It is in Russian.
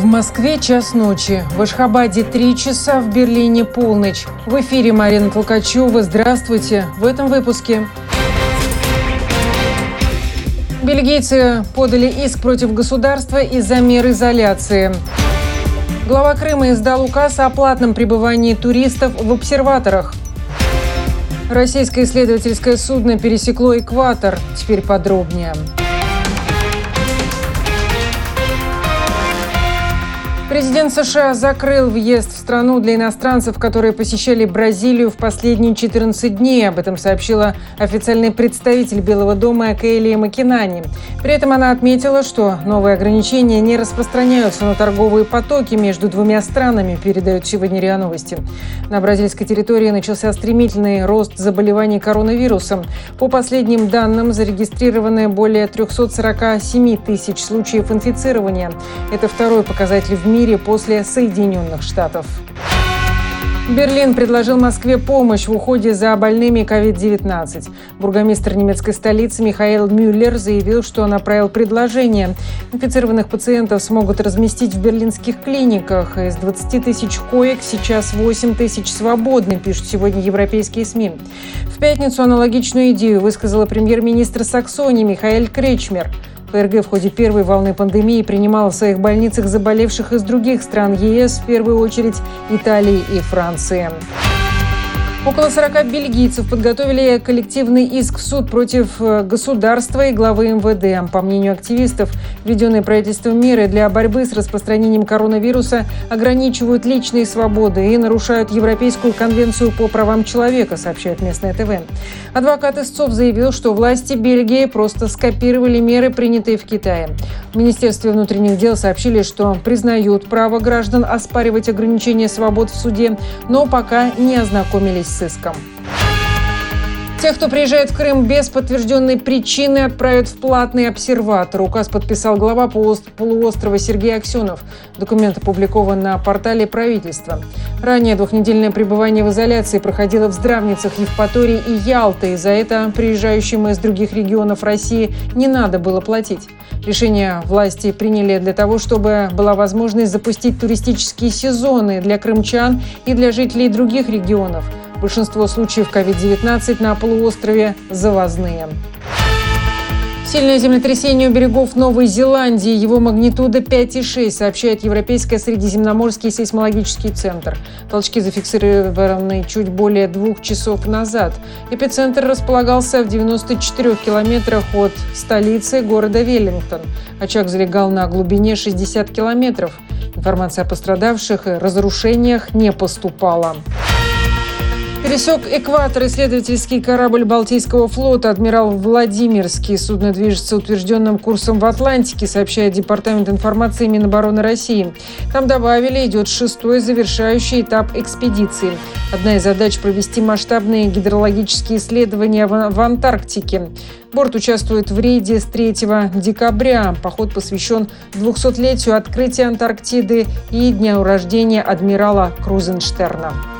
В Москве час ночи, в Ашхабаде 3 часа, в Берлине полночь. В эфире Марина Толкачева. Здравствуйте. В этом выпуске. Бельгийцы подали иск против государства из-за мер изоляции. Глава Крыма издал указ о платном пребывании туристов в обсерваторах. Российское исследовательское судно пересекло экватор. Теперь подробнее. Президент США закрыл въезд в страну для иностранцев, которые посещали Бразилию в последние 14 дней. Об этом сообщила официальный представитель Белого дома Кейли Макинани. При этом она отметила, что новые ограничения не распространяются на торговые потоки между двумя странами, передают сегодня РИА Новости. На бразильской территории начался стремительный рост заболеваний коронавирусом. По последним данным, зарегистрированы более 347 тысяч случаев инфицирования. Это второй показатель в мире после Соединенных Штатов. Берлин предложил Москве помощь в уходе за больными COVID-19. Бургомистр немецкой столицы Михаэль Мюллер заявил, что направил предложение. Инфицированных пациентов смогут разместить в берлинских клиниках. Из 20 тысяч коек сейчас 8 тысяч свободны, пишут сегодня европейские СМИ. В пятницу аналогичную идею высказала премьер-министр Саксонии Михаэль Кречмер. ФРГ в ходе первой волны пандемии принимала в своих больницах заболевших из других стран ЕС, в первую очередь Италии и Франции. Около 40 бельгийцев подготовили коллективный иск в суд против государства и главы МВД. По мнению активистов, введенные правительством меры для борьбы с распространением коронавируса ограничивают личные свободы и нарушают Европейскую конвенцию по правам человека, сообщает местное ТВ. Адвокат истцов заявил, что власти Бельгии просто скопировали меры, принятые в Китае. В Министерстве внутренних дел сообщили, что признают право граждан оспаривать ограничения свобод в суде, но пока не ознакомились с иском. Тех, кто приезжает в Крым без подтвержденной причины, отправят в платный обсерватор. Указ подписал глава полуострова Сергей Аксенов. Документ опубликован на портале правительства. Ранее двухнедельное пребывание в изоляции проходило в Здравницах, Евпатории и Ялты. За это приезжающим из других регионов России не надо было платить. Решение власти приняли для того, чтобы была возможность запустить туристические сезоны для крымчан и для жителей других регионов. Большинство случаев COVID-19 на полуострове завозные. Сильное землетрясение у берегов Новой Зеландии. Его магнитуда 5,6, сообщает Европейский средиземноморский сейсмологический центр. Толчки зафиксированы чуть более 2 часов назад. Эпицентр располагался в 94 километрах от столицы города Веллингтон. Очаг залегал на глубине 60 километров. Информация о пострадавших и разрушениях не поступала. Пересек экватор исследовательский корабль Балтийского флота «Адмирал Владимирский». Судно движется утвержденным курсом в Атлантике, сообщает Департамент информации Минобороны России. Там добавили, идет 6-й завершающий этап экспедиции. Одна из задач – провести масштабные гидрологические исследования в Антарктике. Борт участвует в рейде с 3 декабря. Поход посвящен 200-летию открытия Антарктиды и дню рождения адмирала Крузенштерна.